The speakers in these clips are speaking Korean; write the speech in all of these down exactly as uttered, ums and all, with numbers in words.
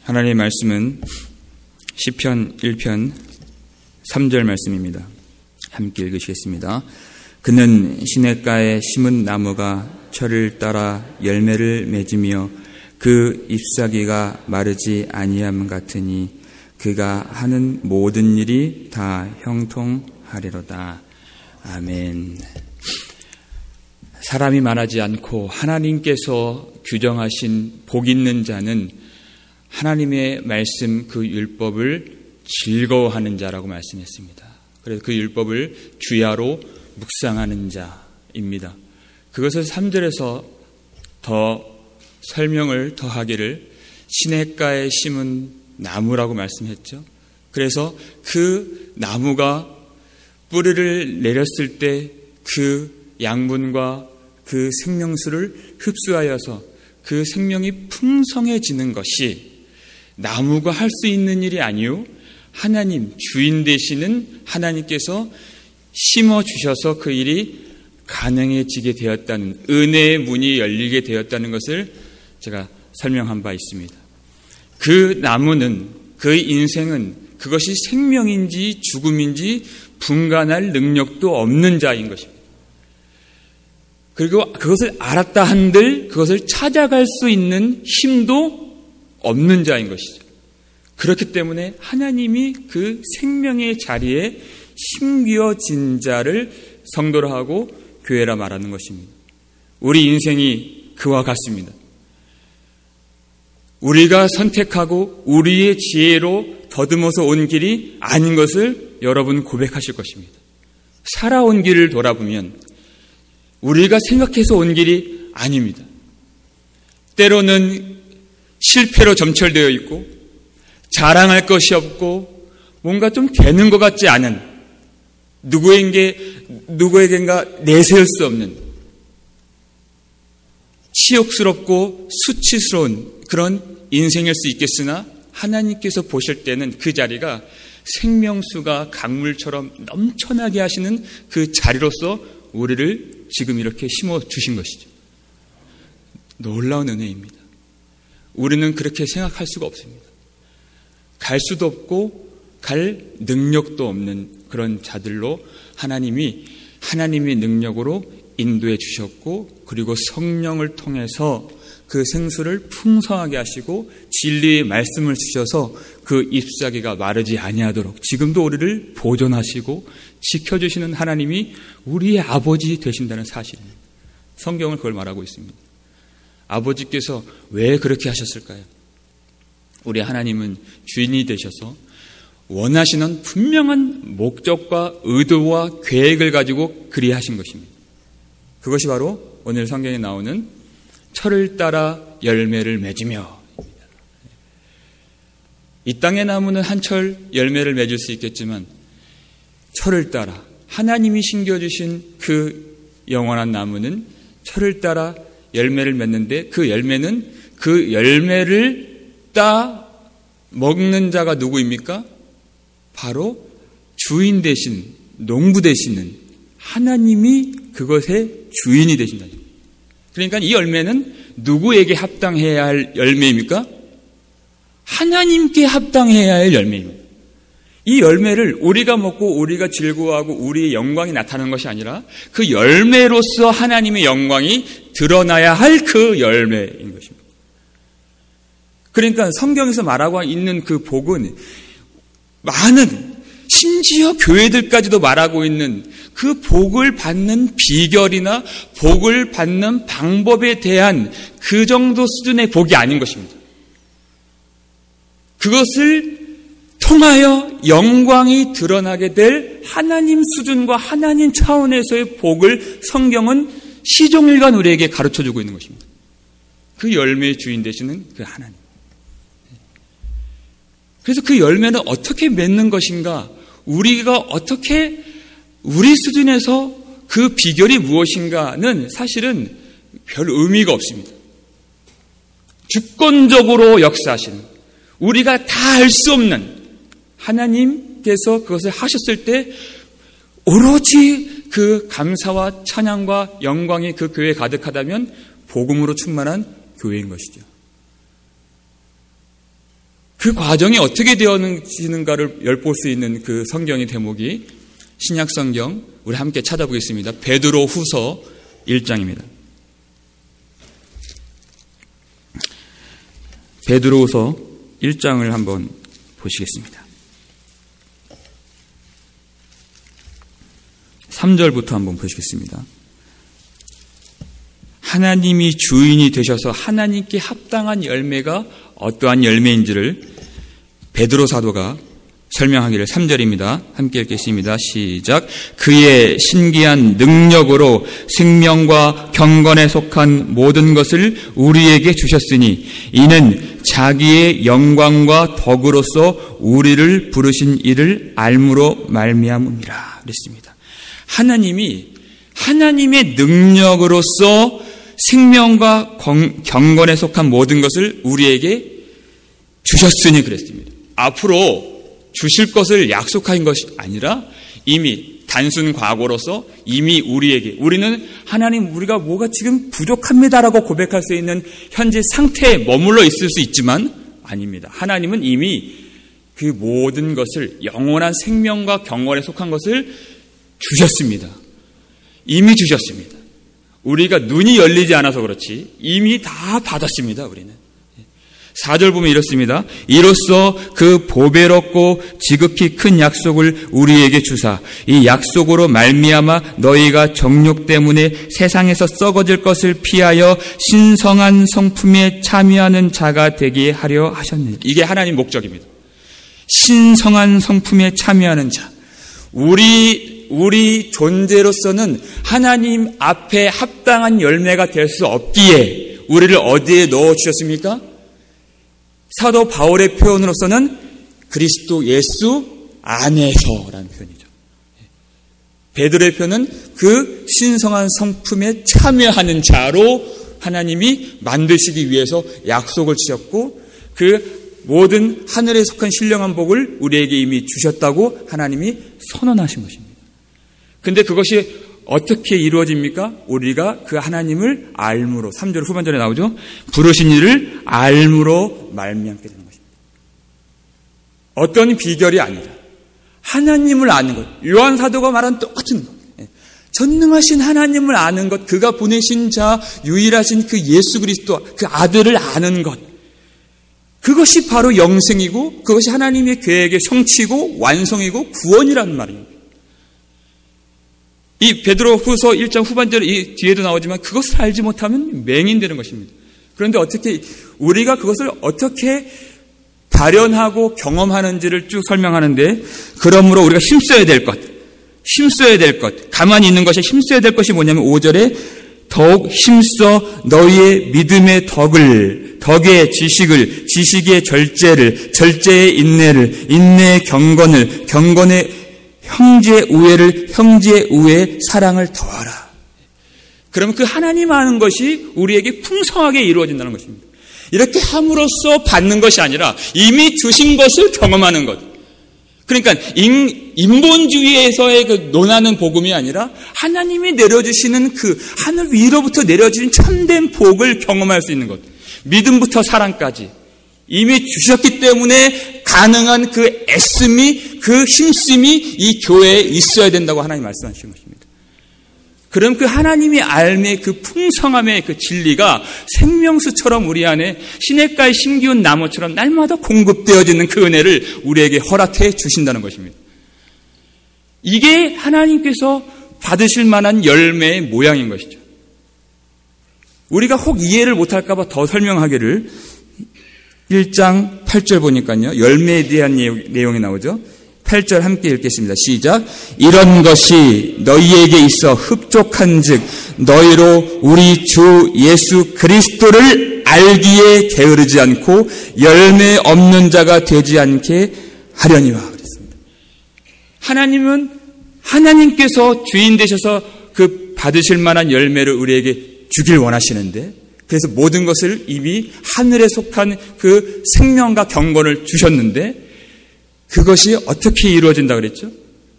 하나님의 말씀은 시편 일 편 삼 절 말씀입니다. 함께 읽으시겠습니다. 그는 시냇가에 심은 나무가 철을 따라 열매를 맺으며 그 잎사귀가 마르지 아니함 같으니 그가 하는 모든 일이 다 형통하리로다. 아멘. 사람이 말하지 않고 하나님께서 규정하신 복 있는 자는 하나님의 말씀 그 율법을 즐거워하는 자라고 말씀했습니다. 그래서 그 율법을 주야로 묵상하는 자입니다. 그것을 삼 절에서 더 설명을 더하기를 시냇가에 심은 나무라고 말씀했죠. 그래서 그 나무가 뿌리를 내렸을 때 그 양분과 그 생명수를 흡수하여서 그 생명이 풍성해지는 것이 나무가 할 수 있는 일이 아니요 하나님, 주인 되시는 하나님께서 심어주셔서 그 일이 가능해지게 되었다는, 은혜의 문이 열리게 되었다는 것을 제가 설명한 바 있습니다. 그 나무는, 그 인생은 그것이 생명인지 죽음인지 분간할 능력도 없는 자인 것입니다. 그리고 그것을 알았다 한들 그것을 찾아갈 수 있는 힘도 없는 자인 것이죠. 그렇기 때문에 하나님이 그 생명의 자리에 심겨진 자를 성도라 하고 교회라 말하는 것입니다. 우리 인생이 그와 같습니다. 우리가 선택하고 우리의 지혜로 더듬어서 온 길이 아닌 것을 여러분 고백하실 것입니다. 살아온 길을 돌아보면 우리가 생각해서 온 길이 아닙니다. 때로는 실패로 점철되어 있고 자랑할 것이 없고 뭔가 좀 되는 것 같지 않은, 누구에게, 누구에겐가 내세울 수 없는 치욕스럽고 수치스러운 그런 인생일 수 있겠으나 하나님께서 보실 때는 그 자리가 생명수가 강물처럼 넘쳐나게 하시는 그 자리로서 우리를 지금 이렇게 심어주신 것이죠. 놀라운 은혜입니다. 우리는 그렇게 생각할 수가 없습니다. 갈 수도 없고 갈 능력도 없는 그런 자들로 하나님이 하나님의 능력으로 인도해 주셨고, 그리고 성령을 통해서 그 생수를 풍성하게 하시고 진리의 말씀을 주셔서 그 잎사귀가 마르지 아니하도록 지금도 우리를 보존하시고 지켜주시는 하나님이 우리의 아버지 되신다는 사실입니다. 성경은 그걸 말하고 있습니다. 아버지께서 왜 그렇게 하셨을까요? 우리 하나님은 주인이 되셔서 원하시는 분명한 목적과 의도와 계획을 가지고 그리하신 것입니다. 그것이 바로 오늘 성경에 나오는 철을 따라 열매를 맺으며, 이 땅의 나무는 한철 열매를 맺을 수 있겠지만 철을 따라 하나님이 심겨주신 그 영원한 나무는 철을 따라 열매를 맺는데, 그 열매는 그 열매를 따 먹는 자가 누구입니까? 바로 주인 되신, 농부 되시는 하나님이 그것의 주인이 되신다. 그러니까 이 열매는 누구에게 합당해야 할 열매입니까? 하나님께 합당해야 할 열매입니다. 이 열매를 우리가 먹고 우리가 즐거워하고 우리의 영광이 나타나는 것이 아니라 그 열매로서 하나님의 영광이 드러나야 할 그 열매인 것입니다. 그러니까 성경에서 말하고 있는 그 복은 많은, 심지어 교회들까지도 말하고 있는 그 복을 받는 비결이나 복을 받는 방법에 대한 그 정도 수준의 복이 아닌 것입니다. 그것을 통하여 영광이 드러나게 될 하나님 수준과 하나님 차원에서의 복을 성경은 시종일관 우리에게 가르쳐주고 있는 것입니다. 그 열매의 주인 되시는 그 하나님. 그래서 그 열매는 어떻게 맺는 것인가, 우리가 어떻게 우리 수준에서 그 비결이 무엇인가는 사실은 별 의미가 없습니다. 주권적으로 역사하시는, 우리가 다 알 수 없는 하나님께서 그것을 하셨을 때 오로지 그 감사와 찬양과 영광이 그 교회에 가득하다면 복음으로 충만한 교회인 것이죠. 그 과정이 어떻게 되어지는가를 엿볼 수 있는 그 성경의 대목이 신약 성경 우리 함께 찾아보겠습니다. 베드로 후서 일 장입니다. 베드로 후서 일 장을 한번 보시겠습니다. 삼 절부터 한번 보시겠습니다. 하나님이 주인이 되셔서 하나님께 합당한 열매가 어떠한 열매인지를 베드로 사도가 설명하기를 삼 절입니다. 함께 읽겠습니다. 시작. 그의 신기한 능력으로 생명과 경건에 속한 모든 것을 우리에게 주셨으니 이는 자기의 영광과 덕으로서 우리를 부르신 이를 알므로 말미암음이라 그랬습니다. 하나님이 하나님의 능력으로서 생명과 경건에 속한 모든 것을 우리에게 주셨으니 그랬습니다. 앞으로 주실 것을 약속한 것이 아니라 이미 단순 과거로서 이미 우리에게, 우리는 하나님 우리가 뭐가 지금 부족합니다라고 고백할 수 있는 현재 상태에 머물러 있을 수 있지만 아닙니다. 하나님은 이미 그 모든 것을, 영원한 생명과 경건에 속한 것을 주셨습니다. 이미 주셨습니다. 우리가 눈이 열리지 않아서 그렇지 이미 다 받았습니다. 우리는. 사 절 보면 이렇습니다. 이로써 그 보배롭고 지극히 큰 약속을 우리에게 주사 이 약속으로 말미암아 너희가 정욕 때문에 세상에서 썩어질 것을 피하여 신성한 성품에 참여하는 자가 되게 하려 하셨느니라. 이게 하나님 목적입니다. 신성한 성품에 참여하는 자. 우리 우리 존재로서는 하나님 앞에 합당한 열매가 될 수 없기에 우리를 어디에 넣어 주셨습니까? 사도 바울의 표현으로서는 그리스도 예수 안에서라는 표현이죠. 베드로의 표현은 그 신성한 성품에 참여하는 자로 하나님이 만드시기 위해서 약속을 주셨고 그 모든 하늘에 속한 신령한 복을 우리에게 이미 주셨다고 하나님이 선언하신 것입니다. 근데 그것이 어떻게 이루어집니까? 우리가 그 하나님을 알므로, 삼 절 후반절에 나오죠. 부르신 이를 알므로 말미암게 되는 것입니다. 어떤 비결이 아니라 하나님을 아는 것. 요한 사도가 말한 똑같은 것. 전능하신 하나님을 아는 것, 그가 보내신 자, 유일하신 그 예수 그리스도, 그 아들을 아는 것. 그것이 바로 영생이고 그것이 하나님의 계획의 성취고 완성이고 구원이라는 말입니다. 이 베드로 후서 일 장 후반절 이 뒤에도 나오지만 그것을 알지 못하면 맹인되는 것입니다. 그런데 어떻게 우리가 그것을 어떻게 발현하고 경험하는지를 쭉 설명하는데 그러므로 우리가 힘써야 될 것, 힘써야 될 것, 가만히 있는 것이 힘써야 될 것이 뭐냐면 오 절에 더욱 힘써 너희의 믿음의 덕을, 덕의 지식을, 지식의 절제를, 절제의 인내를, 인내의 경건을, 경건의 형제의 우애를, 형제의 우애의 사랑을 더하라. 그러면 그 하나님 아는 것이 우리에게 풍성하게 이루어진다는 것입니다. 이렇게 함으로써 받는 것이 아니라 이미 주신 것을 경험하는 것. 그러니까 인, 인본주의에서의 그 논하는 복음이 아니라 하나님이 내려주시는 그 하늘 위로부터 내려주신 참된 복을 경험할 수 있는 것. 믿음부터 사랑까지 이미 주셨기 때문에 가능한 그 애씀이, 그 힘씀이 이 교회에 있어야 된다고 하나님 말씀하신 것입니다. 그럼 그 하나님이 알매 그 풍성함의 그 진리가 생명수처럼 우리 안에 시냇가에 심기운 나무처럼 날마다 공급되어지는 그 은혜를 우리에게 허락해 주신다는 것입니다. 이게 하나님께서 받으실 만한 열매의 모양인 것이죠. 우리가 혹 이해를 못할까 봐 더 설명하기를 일 장 팔 절 보니까요. 열매에 대한 내용이 나오죠. 팔 절 함께 읽겠습니다. 시작. 이런 것이 너희에게 있어 흡족한 즉 너희로 우리 주 예수 그리스도를 알기에 게으르지 않고 열매 없는 자가 되지 않게 하려니와 그랬습니다. 하나님은 하나님께서 주인 되셔서 그 받으실 만한 열매를 우리에게 주길 원하시는데 그래서 모든 것을 이미 하늘에 속한 그 생명과 경건을 주셨는데 그것이 어떻게 이루어진다 그랬죠?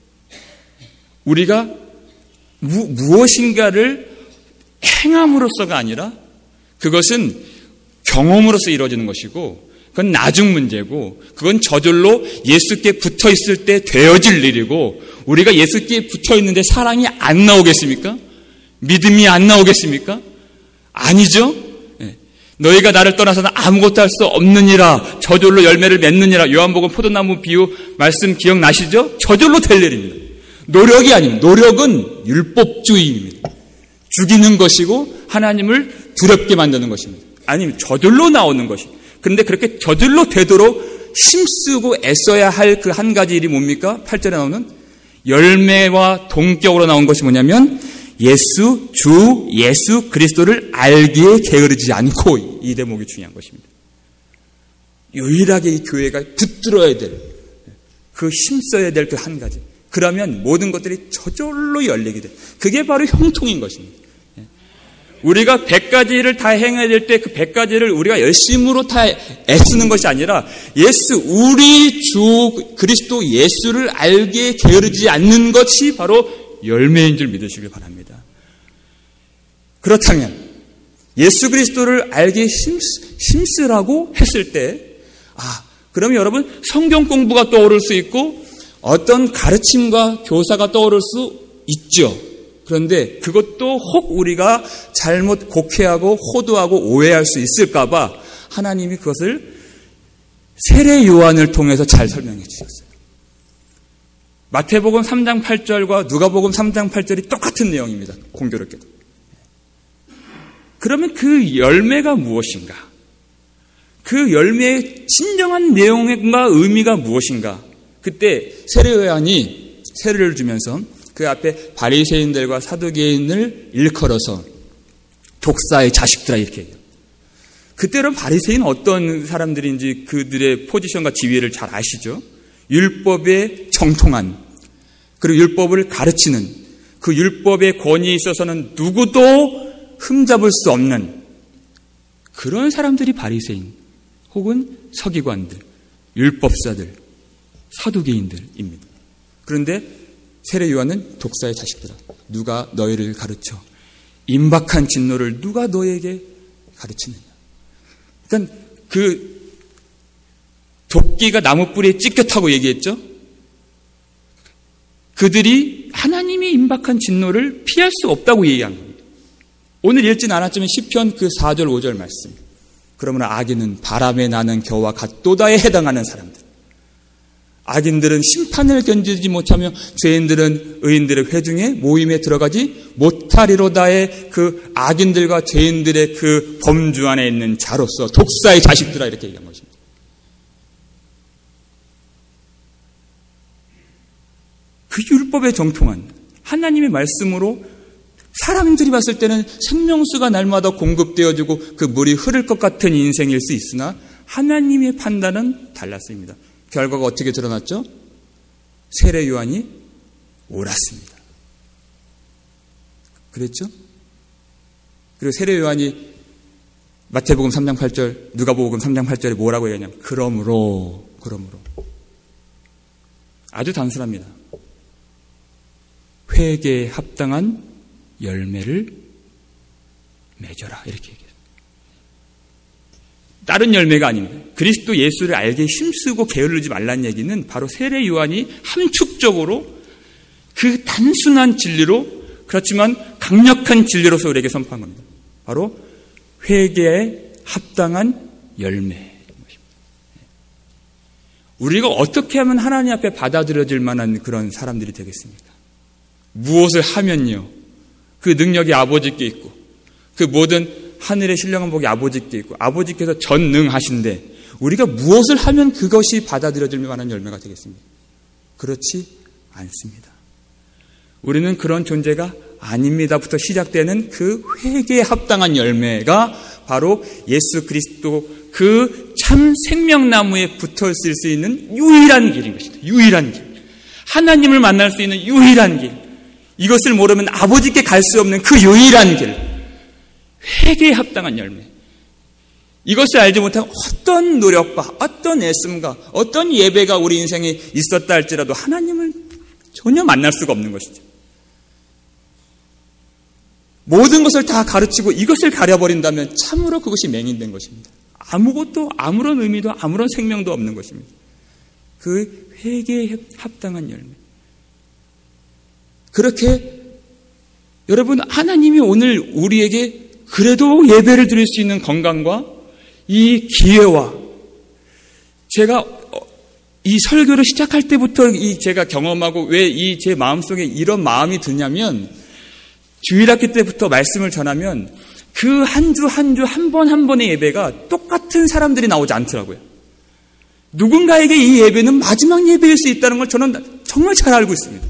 우리가 무, 무엇인가를 행함으로써가 아니라 그것은 경험으로써 이루어지는 것이고 그건 나중 문제고 그건 저절로 예수께 붙어 있을 때 되어질 일이고 우리가 예수께 붙어 있는데 사랑이 안 나오겠습니까? 믿음이 안 나오겠습니까? 아니죠. 네. 너희가 나를 떠나서는 아무것도 할 수 없느니라 저절로 열매를 맺느니라 요한복음 포도나무 비유 말씀 기억나시죠? 저절로 될 일입니다. 노력이 아닙니다. 노력은 율법주의입니다. 죽이는 것이고 하나님을 두렵게 만드는 것입니다. 아니면 저절로 나오는 것입니다. 그런데 그렇게 저절로 되도록 힘쓰고 애써야 할 그 한 가지 일이 뭡니까? 팔 절에 나오는 열매와 동격으로 나온 것이 뭐냐면 예수, 주, 예수 그리스도를 알기에 게으르지 않고 이 대목이 중요한 것입니다. 유일하게 이 교회가 붙들어야 될, 그 힘써야 될 그 한 가지. 그러면 모든 것들이 저절로 열리게 돼. 그게 바로 형통인 것입니다. 우리가 백 가지를 다 행해야 될 때 그 백 가지를 우리가 열심으로 다 애쓰는 것이 아니라 예수, 우리 주 그리스도 예수를 알기에 게으르지 않는 것이 바로 열매인 줄 믿으시길 바랍니다. 그렇다면 예수 그리스도를 알기에 힘쓰, 힘쓰라고 했을 때 아, 그러면 여러분 성경 공부가 떠오를 수 있고 어떤 가르침과 교사가 떠오를 수 있죠. 그런데 그것도 혹 우리가 잘못 곡해하고 호도하고 오해할 수 있을까 봐 하나님이 그것을 세례 요한을 통해서 잘 설명해 주셨어요. 마태복음 삼 장 팔 절과 누가복음 삼 장 팔 절이 똑같은 내용입니다. 공교롭게도. 그러면 그 열매가 무엇인가? 그 열매의 진정한 내용과 의미가 무엇인가? 그때 세례 요한이 세례를 주면서 그 앞에 바리새인들과 사두개인을 일컬어서 독사의 자식들아 이렇게 해요. 그때는 바리새인은 어떤 사람들인지 그들의 포지션과 지위를 잘 아시죠? 율법에 정통한 그리고 율법을 가르치는 그 율법의 권위에 있어서는 누구도 흠잡을 수 없는 그런 사람들이 바리새인 혹은 서기관들, 율법사들, 사두개인들입니다. 그런데 세례 요한은 독사의 자식들아 누가 너희를 가르쳐 임박한 진노를 누가 너에게 가르치느냐. 그러니까 그 도끼가 나무 뿌리에 찢겼다고 얘기했죠. 그들이 하나님이 임박한 진노를 피할 수 없다고 얘기한 겁니다. 오늘 읽진 않았지만 시편 그 사 절 오 절 말씀. 그러므로 악인은 바람에 나는 겨와 같도다에 해당하는 사람들. 악인들은 심판을 견디지 못하며 죄인들은 의인들의 회중에 모임에 들어가지 못하리로다의 그 악인들과 죄인들의 그 범주 안에 있는 자로서 독사의 자식들아 이렇게 얘기한 것입니다. 그 율법에 정통한 하나님의 말씀으로 사람들이 봤을 때는 생명수가 날마다 공급되어지고 그 물이 흐를 것 같은 인생일 수 있으나 하나님의 판단은 달랐습니다. 결과가 어떻게 드러났죠? 세례 요한이 옳았습니다. 그랬죠? 그리고 세례 요한이 마태복음 삼 장 팔 절, 누가복음 삼 장 팔 절에 뭐라고 얘기하냐면 그러므로, 그러므로 아주 단순합니다. 회개에 합당한 열매를 맺어라 이렇게 얘기해요. 다른 열매가 아닙니다. 그리스도 예수를 알게 힘쓰고 게으르지 말라는 얘기는 바로 세례 요한이 함축적으로 그 단순한 진리로 그렇지만 강력한 진리로서 우리에게 선포한 겁니다. 바로 회개에 합당한 열매입니다. 우리가 어떻게 하면 하나님 앞에 받아들여질 만한 그런 사람들이 되겠습니까? 무엇을 하면요. 그 능력이 아버지께 있고 그 모든 하늘의 신령한 복이 아버지께 있고 아버지께서 전능하신데 우리가 무엇을 하면 그것이 받아들여질 만한 열매가 되겠습니까? 그렇지 않습니다. 우리는 그런 존재가 아닙니다부터 시작되는 그 회개에 합당한 열매가 바로 예수 그리스도 그 참 생명나무에 붙어 있을 수 있는 유일한 길인 것입니다. 유일한 길. 하나님을 만날 수 있는 유일한 길. 이것을 모르면 아버지께 갈 수 없는 그 유일한 길. 회개에 합당한 열매. 이것을 알지 못하면 어떤 노력과 어떤 애씀과 어떤 예배가 우리 인생에 있었다 할지라도 하나님을 전혀 만날 수가 없는 것이죠. 모든 것을 다 가르치고 이것을 가려버린다면 참으로 그것이 맹인된 것입니다. 아무것도, 아무런 의미도 아무런 생명도 없는 것입니다. 그 회개에 합당한 열매. 그렇게 여러분, 하나님이 오늘 우리에게 그래도 예배를 드릴 수 있는 건강과 이 기회와, 제가 이 설교를 시작할 때부터 이 제가 경험하고 왜 이 제 마음속에 이런 마음이 드냐면, 주일학기 때부터 말씀을 전하면 그 한 주 한 주 한 번 한 번의 예배가 똑같은 사람들이 나오지 않더라고요. 누군가에게 이 예배는 마지막 예배일 수 있다는 걸 저는 정말 잘 알고 있습니다.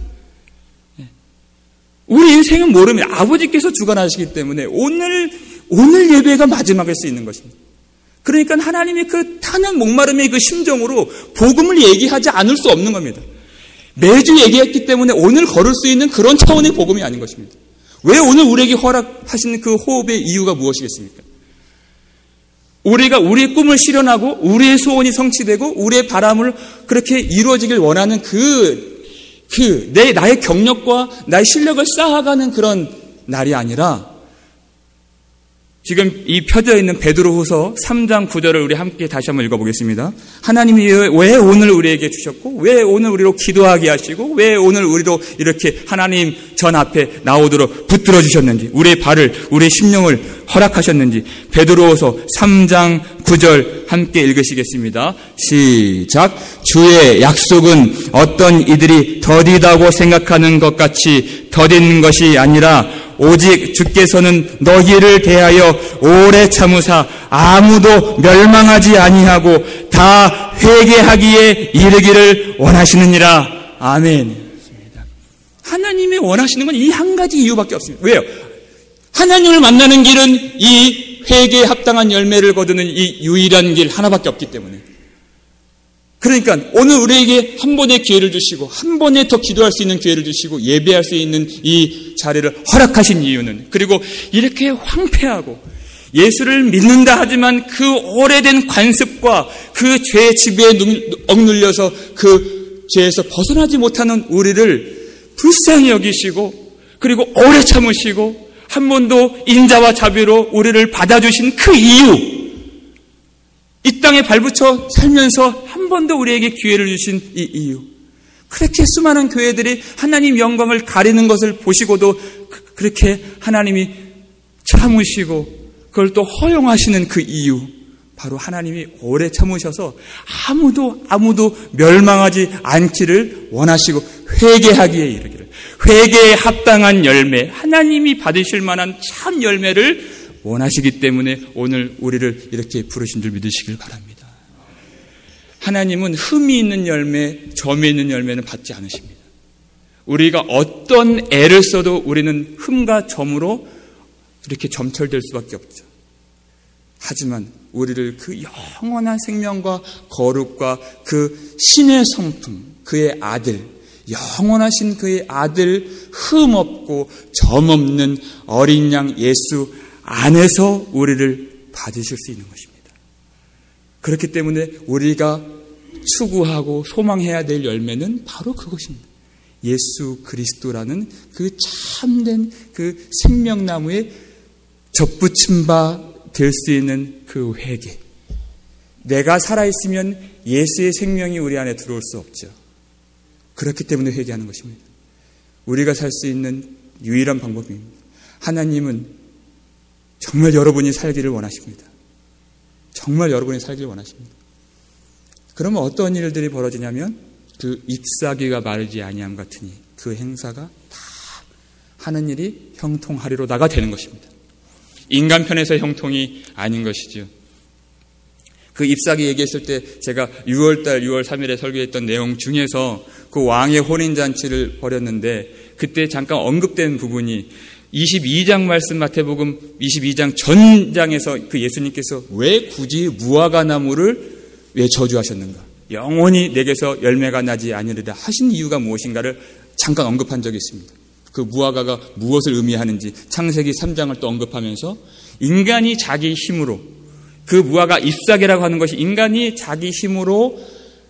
우리 인생은 모릅니다. 아버지께서 주관하시기 때문에 오늘 오늘 예배가 마지막일 수 있는 것입니다. 그러니까 하나님이 그 타는 목마름의 그 심정으로 복음을 얘기하지 않을 수 없는 겁니다. 매주 얘기했기 때문에 오늘 걸을 수 있는 그런 차원의 복음이 아닌 것입니다. 왜 오늘 우리에게 허락하시는 그 호흡의 이유가 무엇이겠습니까? 우리가 우리의 꿈을 실현하고 우리의 소원이 성취되고 우리의 바람을 그렇게 이루어지길 원하는 그, 그, 내, 나의 경력과 나의 실력을 쌓아가는 그런 날이 아니라, 지금 이 펴져 있는 베드로후서 삼 장 구 절을 우리 함께 다시 한번 읽어보겠습니다. 하나님이 왜 오늘 우리에게 주셨고, 왜 오늘 우리로 기도하게 하시고, 왜 오늘 우리로 이렇게 하나님 전 앞에 나오도록 붙들어 주셨는지, 우리의 발을, 우리의 심령을 허락하셨는지, 베드로후서 삼 장 구 절 함께 읽으시겠습니다. 시작. 주의 약속은 어떤 이들이 더디다고 생각하는 것 같이 더딘 것이 아니라 오직 주께서는 너희를 대하여 오래 참으사 아무도 멸망하지 아니하고 다 회개하기에 이르기를 원하시느니라. 아멘. 하나님이 원하시는 건 이 한 가지 이유밖에 없습니다. 왜요? 하나님을 만나는 길은 이 회개에 합당한 열매를 거두는 이 유일한 길 하나밖에 없기 때문에. 그러니까 오늘 우리에게 한 번의 기회를 주시고 한 번에 더 기도할 수 있는 기회를 주시고 예배할 수 있는 이 자리를 허락하신 이유는, 그리고 이렇게 황폐하고 예수를 믿는다 하지만 그 오래된 관습과 그 죄의 지배에 억눌려서 그 죄에서 벗어나지 못하는 우리를 불쌍히 여기시고, 그리고 오래 참으시고 한 번도 인자와 자비로 우리를 받아주신 그 이유, 이 땅에 발붙여 살면서 한 번도 우리에게 기회를 주신 이 이유, 그렇게 수많은 교회들이 하나님 영광을 가리는 것을 보시고도 그렇게 하나님이 참으시고 그걸 또 허용하시는 그 이유, 바로 하나님이 오래 참으셔서 아무도 아무도 멸망하지 않기를 원하시고 회개하기에 이르기를, 회개에 합당한 열매, 하나님이 받으실 만한 참 열매를 원하시기 때문에 오늘 우리를 이렇게 부르신 줄 믿으시길 바랍니다. 하나님은 흠이 있는 열매, 점이 있는 열매는 받지 않으십니다. 우리가 어떤 애를 써도 우리는 흠과 점으로 이렇게 점철될 수밖에 없죠. 하지만 우리를 그 영원한 생명과 거룩과 그 신의 성품, 그의 아들, 영원하신 그의 아들, 흠 없고 점 없는 어린 양 예수 안에서 우리를 받으실 수 있는 것입니다. 그렇기 때문에 우리가 추구하고 소망해야 될 열매는 바로 그것입니다. 예수 그리스도라는 그 참된 그 생명나무에 접붙임 바 될 수 있는 그 회개. 내가 살아있으면 예수의 생명이 우리 안에 들어올 수 없죠. 그렇기 때문에 회개하는 것입니다. 우리가 살 수 있는 유일한 방법입니다. 하나님은 정말 여러분이 살기를 원하십니다. 정말 여러분이 살기를 원하십니다. 그러면 어떤 일들이 벌어지냐면 그 잎사귀가 마르지 아니함 같으니 그 행사가 다 하는 일이 형통하리로다가 되는 것입니다. 인간 편에서 형통이 아닌 것이죠. 그 잎사귀 얘기했을 때 제가 유월달 유월 삼일에 설교했던 내용 중에서 그 왕의 혼인잔치를 벌였는데 그때 잠깐 언급된 부분이 이십이 장 말씀, 마태복음 이십이 장 전장에서 그 예수님께서 왜 굳이 무화과 나무를 왜 저주하셨는가, 영원히 내게서 열매가 나지 아니리라 하신 이유가 무엇인가를 잠깐 언급한 적이 있습니다. 그 무화과가 무엇을 의미하는지 창세기 삼 장을 또 언급하면서 인간이 자기 힘으로, 그 무화과 잎사귀라고 하는 것이 인간이 자기 힘으로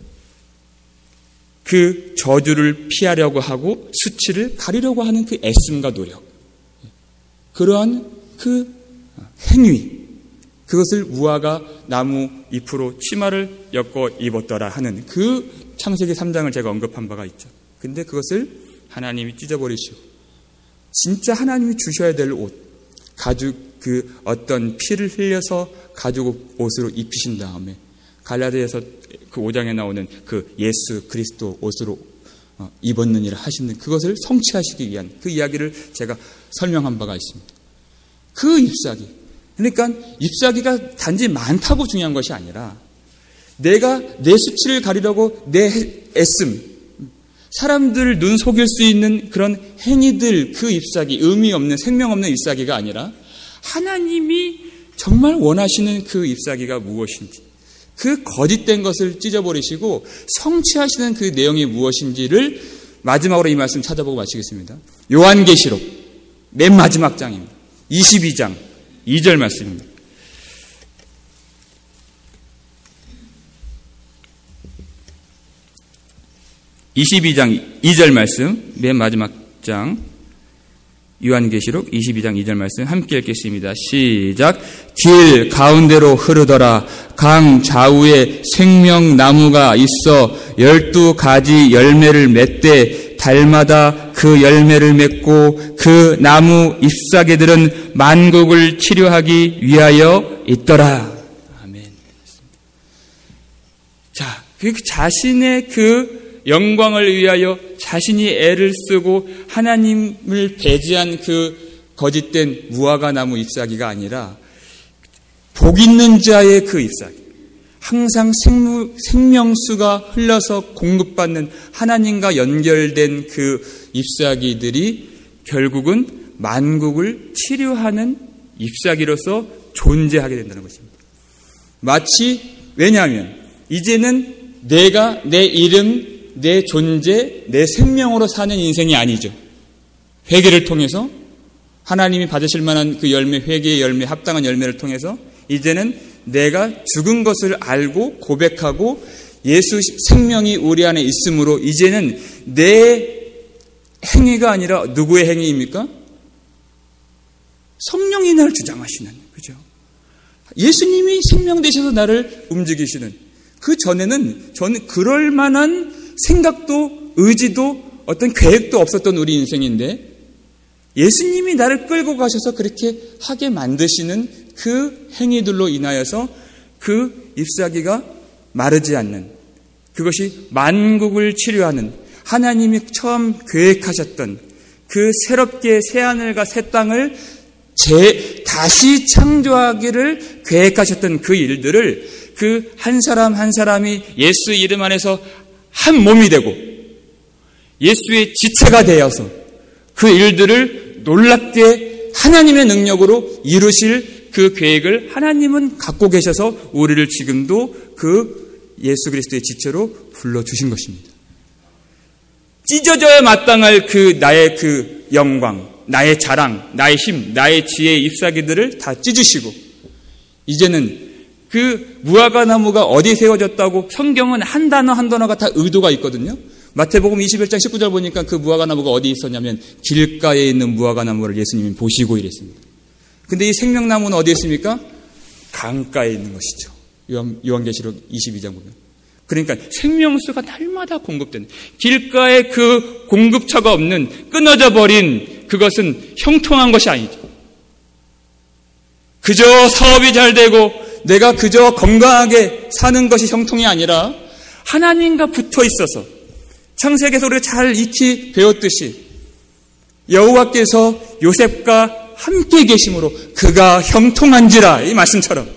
그 저주를 피하려고 하고 수치를 가리려고 하는 그 애씀과 노력, 그러한 그 행위, 그것을 무화과 나무 잎으로 치마를 엮어 입었더라 하는 그 창세기 삼 장을 제가 언급한 바가 있죠. 근데 그것을 하나님이 찢어버리시고 진짜 하나님이 주셔야 될 옷, 가죽 그 어떤 피를 흘려서 가죽 옷으로 입히신 다음에 갈라디아서 그 오 장에 나오는 그 예수 그리스도 옷으로 입었느니라 하시는 그것을 성취하시기 위한 그 이야기를 제가 설명한 바가 있습니다. 그 잎사귀, 그러니까 잎사귀가 단지 많다고 중요한 것이 아니라 내가 내 수치를 가리려고 내 애씀, 사람들 눈 속일 수 있는 그런 행위들, 그 잎사귀, 의미 없는 생명 없는 잎사귀가 아니라 하나님이 정말 원하시는 그 잎사귀가 무엇인지, 그 거짓된 것을 찢어버리시고 성취하시는 그 내용이 무엇인지를 마지막으로 이 말씀 찾아보고 마치겠습니다. 요한계시록 맨 마지막 장입니다. 이십이 장 이 절 말씀입니다. 이십이 장 이 절 말씀, 맨 마지막 장, 요한계시록 이십이 장 이 절 말씀 함께 읽겠습니다. 시작. 길 가운데로 흐르더라. 강 좌우에 생명나무가 있어 열두 가지 열매를 맺되 달마다 그 열매를 맺고 그 나무 잎사귀들은 만국을 치료하기 위하여 있더라. 아멘. 자, 그 자신의 그 영광을 위하여 자신이 애를 쓰고 하나님을 배제한 그 거짓된 무화과 나무 잎사귀가 아니라 복 있는 자의 그 잎사귀, 항상 생무, 생명수가 흘러서 공급받는 하나님과 연결된 그 잎사귀들이 결국은 만국을 치료하는 잎사귀로서 존재하게 된다는 것입니다. 마치, 왜냐하면 이제는 내가 내 이름, 내 존재, 내 생명으로 사는 인생이 아니죠. 회개를 통해서 하나님이 받으실 만한 그 열매, 회개의 열매, 합당한 열매를 통해서 이제는 내가 죽은 것을 알고 고백하고 예수 생명이 우리 안에 있으므로 이제는 내 행위가 아니라 누구의 행위입니까? 성령이 나를 주장하시는, 그죠? 예수님이 생명 되셔서 나를 움직이시는, 그 전에는 저는 그럴 만한 생각도 의지도 어떤 계획도 없었던 우리 인생인데 예수님이 나를 끌고 가셔서 그렇게 하게 만드시는 그 행위들로 인하여서 그 잎사귀가 마르지 않는, 그것이 만국을 치료하는 하나님이 처음 계획하셨던 그 새롭게 새하늘과 새 땅을 재, 다시 창조하기를 계획하셨던 그 일들을 그 한 사람 한 사람이 예수 이름 안에서 한 몸이 되고 예수의 지체가 되어서 그 일들을 놀랍게 하나님의 능력으로 이루실 그 계획을 하나님은 갖고 계셔서 우리를 지금도 그 예수 그리스도의 지체로 불러주신 것입니다. 찢어져야 마땅할 그 나의 그 영광, 나의 자랑, 나의 힘, 나의 지혜의 잎사귀들을 다 찢으시고 이제는 그 무화과 나무가 어디 세워졌다고 성경은 한 단어 한 단어가 다 의도가 있거든요. 마태복음 이십일 장 십구 절 보니까 그 무화과 나무가 어디 있었냐면 길가에 있는 무화과 나무를 예수님이 보시고 이랬습니다. 근데 이 생명나무는 어디 있습니까? 강가에 있는 것이죠. 요한, 요한계시록 이십이 장 보면. 그러니까 생명수가 날마다 공급되는, 길가에 그 공급처가 없는 끊어져 버린 그것은 형통한 것이 아니죠. 그저 사업이 잘 되고 내가 그저 건강하게 사는 것이 형통이 아니라 하나님과 붙어 있어서 창세기에서 우리가 잘 익히 배웠듯이 여호와께서 요셉과 함께 계심으로 그가 형통한지라, 이 말씀처럼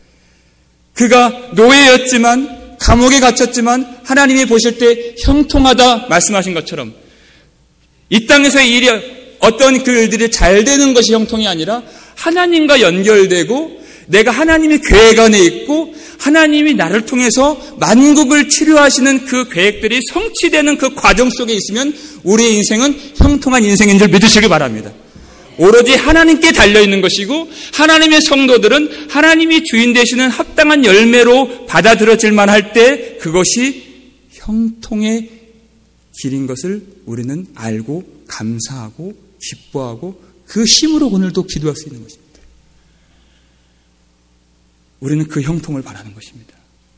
그가 노예였지만 감옥에 갇혔지만 하나님이 보실 때 형통하다 말씀하신 것처럼 이 땅에서의 일이 어떤 그 일들이 잘 되는 것이 형통이 아니라 하나님과 연결되고 내가 하나님의 계획 안에 있고 하나님이 나를 통해서 만국을 치료하시는 그 계획들이 성취되는 그 과정 속에 있으면 우리의 인생은 형통한 인생인 줄 믿으시길 바랍니다. 오로지 하나님께 달려있는 것이고 하나님의 성도들은 하나님이 주인 되시는 합당한 열매로 받아들여질만 할 때 그것이 형통의 길인 것을 우리는 알고 감사하고 기뻐하고 그 힘으로 오늘도 기도할 수 있는 것입니다. 우리는 그 형통을 바라는 것입니다.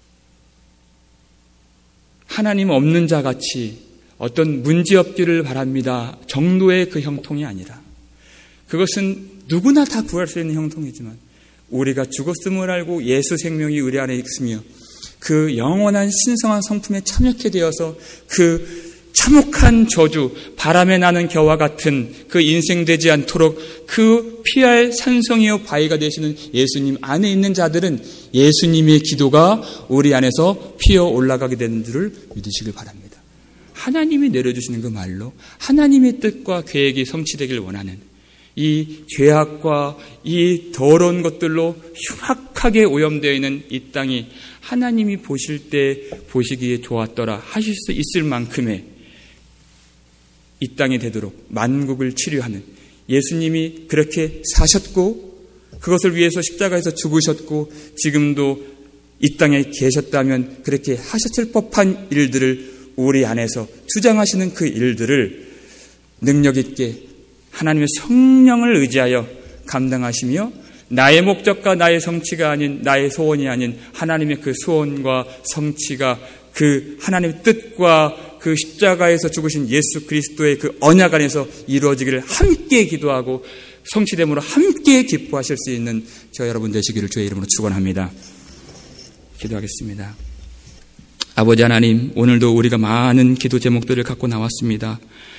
하나님 없는 자 같이 어떤 문제 없기를 바랍니다 정도의 그 형통이 아니라, 그것은 누구나 다 구할 수 있는 형통이지만 우리가 죽었음을 알고 예수 생명이 우리 안에 있으며 그 영원한 신성한 성품에 참여케 되어서 그 참혹한 저주, 바람에 나는 겨와 같은 그 인생 되지 않도록 그 피할 산성이요 바위가 되시는 예수님 안에 있는 자들은 예수님의 기도가 우리 안에서 피어 올라가게 되는 줄을 믿으시길 바랍니다. 하나님이 내려주시는 그 말로 하나님의 뜻과 계획이 성취되길 원하는 이 죄악과 이 더러운 것들로 흉악하게 오염되어 있는 이 땅이 하나님이 보실 때 보시기에 좋았더라 하실 수 있을 만큼의 이 땅이 되도록 만국을 치료하는, 예수님이 그렇게 사셨고 그것을 위해서 십자가에서 죽으셨고 지금도 이 땅에 계셨다면 그렇게 하셨을 법한 일들을 우리 안에서 주장하시는 그 일들을 능력 있게 하나님의 성령을 의지하여 감당하시며 나의 목적과 나의 성취가 아닌, 나의 소원이 아닌 하나님의 그 소원과 성취가 그 하나님의 뜻과 그 십자가에서 죽으신 예수 그리스도의 그 언약 안에서 이루어지기를 함께 기도하고 성취됨으로 함께 기뻐하실 수 있는 저 여러분 되시기를 주의 이름으로 축원합니다. 기도하겠습니다. 아버지 하나님, 오늘도 우리가 많은 기도 제목들을 갖고 나왔습니다.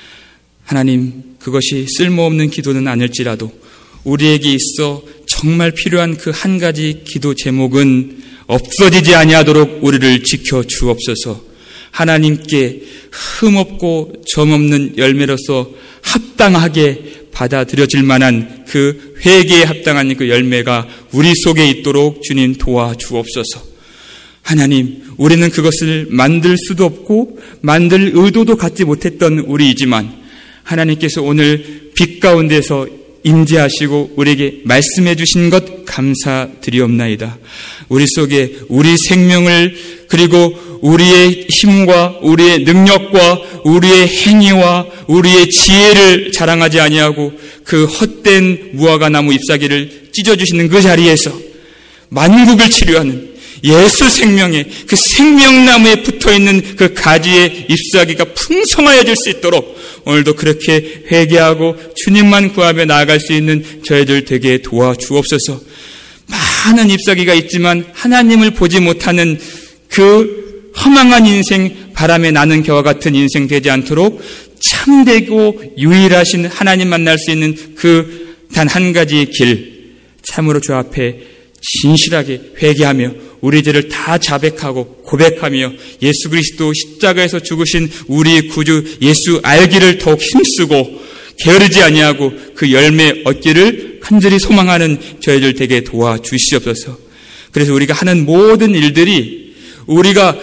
하나님, 그것이 쓸모없는 기도는 아닐지라도 우리에게 있어 정말 필요한 그 한 가지 기도 제목은 없어지지 아니하도록 우리를 지켜 주옵소서. 하나님께 흠없고 점없는 열매로서 합당하게 받아들여질 만한 그 회개에 합당한 그 열매가 우리 속에 있도록 주님 도와주옵소서. 하나님, 우리는 그것을 만들 수도 없고 만들 의도도 갖지 못했던 우리이지만 하나님께서 오늘 빛 가운데서 임재하시고 우리에게 말씀해 주신 것 감사드리옵나이다. 우리 속에 우리 생명을, 그리고 우리의 힘과 우리의 능력과 우리의 행위와 우리의 지혜를 자랑하지 아니하고 그 헛된 무화과 나무 잎사귀를 찢어주시는 그 자리에서 만국을 치료하는 예수 생명의 그 생명나무에 붙어있는 그 가지의 잎사귀가 풍성하여질 수 있도록 오늘도 그렇게 회개하고 주님만 구하며 나아갈 수 있는 저희들 되게 도와주옵소서. 많은 잎사귀가 있지만 하나님을 보지 못하는 그 허망한 인생, 바람에 나는 겨와 같은 인생 되지 않도록 참되고 유일하신 하나님 만날 수 있는 그 단 한 가지의 길, 참으로 주 앞에 진실하게 회개하며 우리 죄를 다 자백하고 고백하며 예수 그리스도 십자가에서 죽으신 우리 구주 예수 알기를 더욱 힘쓰고 게으르지 아니하고 그 열매 얻기를 간절히 소망하는 저희들 되게 도와주시옵소서. 그래서 우리가 하는 모든 일들이, 우리가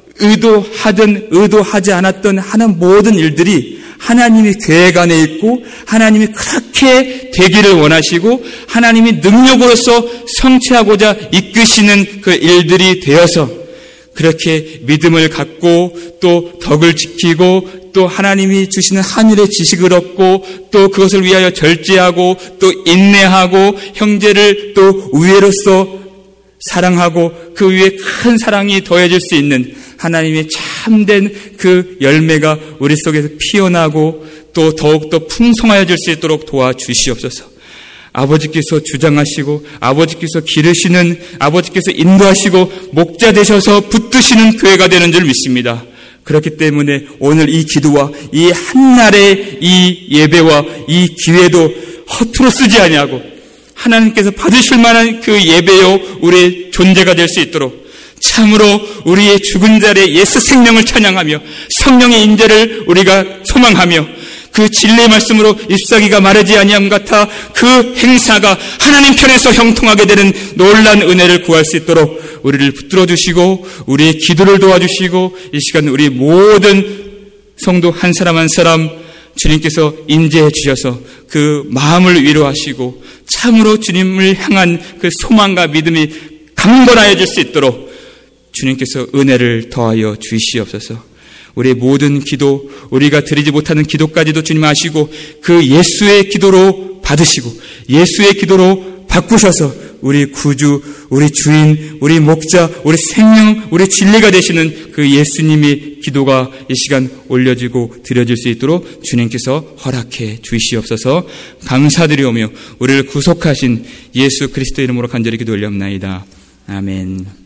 의도하든 의도하지 않았던 하는 모든 일들이 하나님의 계획 안에 있고 하나님이 그렇게 되기를 원하시고 하나님이 능력으로서 성취하고자 이끄시는 그 일들이 되어서 그렇게 믿음을 갖고 또 덕을 지키고 또 하나님이 주시는 하늘의 지식을 얻고 또 그것을 위하여 절제하고 또 인내하고 형제를 또 우애로서 사랑하고 그 위에 큰 사랑이 더해질 수 있는 하나님의 참된 그 열매가 우리 속에서 피어나고 또 더욱더 풍성하여질 수 있도록 도와주시옵소서. 아버지께서 주장하시고 아버지께서 기르시는, 아버지께서 인도하시고 목자 되셔서 붙드시는 교회가 되는 줄 믿습니다. 그렇기 때문에 오늘 이 기도와 이 한날의 이 예배와 이 기회도 허투루 쓰지 아니하고 하나님께서 받으실 만한 그 예배요 우리의 존재가 될 수 있도록 참으로 우리의 죽은 자리에 예수 생명을 찬양하며 성령의 인재를 우리가 소망하며 그 진리의 말씀으로 잎사귀가 마르지 아니함 같아 그 행사가 하나님 편에서 형통하게 되는 놀라운 은혜를 구할 수 있도록 우리를 붙들어 주시고 우리의 기도를 도와주시고 이 시간 우리 모든 성도 한 사람 한 사람 주님께서 인재해 주셔서 그 마음을 위로하시고 참으로 주님을 향한 그 소망과 믿음이 강건하여질 수 있도록 주님께서 은혜를 더하여 주시옵소서. 우리의 모든 기도, 우리가 드리지 못하는 기도까지도 주님 아시고 그 예수의 기도로 받으시고 예수의 기도로 바꾸셔서 우리 구주, 우리 주인, 우리 목자, 우리 생명, 우리 진리가 되시는 그 예수님의 기도가 이 시간 올려지고 드려질 수 있도록 주님께서 허락해 주시옵소서. 감사드리오며 우리를 구속하신 예수 그리스도 이름으로 간절히 기도 올려옵나이다. 아멘.